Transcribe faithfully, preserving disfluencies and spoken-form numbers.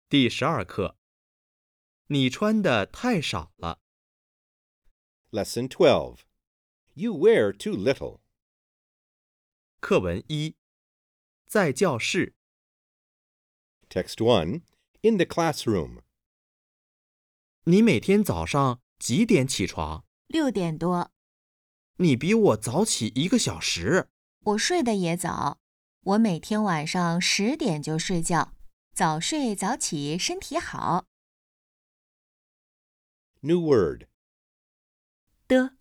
第十二课，你穿的太少了。 Lesson twelve. You wear too little. 课文一，在教室。 Text one. In the classroom. 你每天早上几点起床？ 六点多， 你比我早起一个小时。 我睡得也早。我每天晚上十点就睡觉，早睡早起身体好。 New word. 的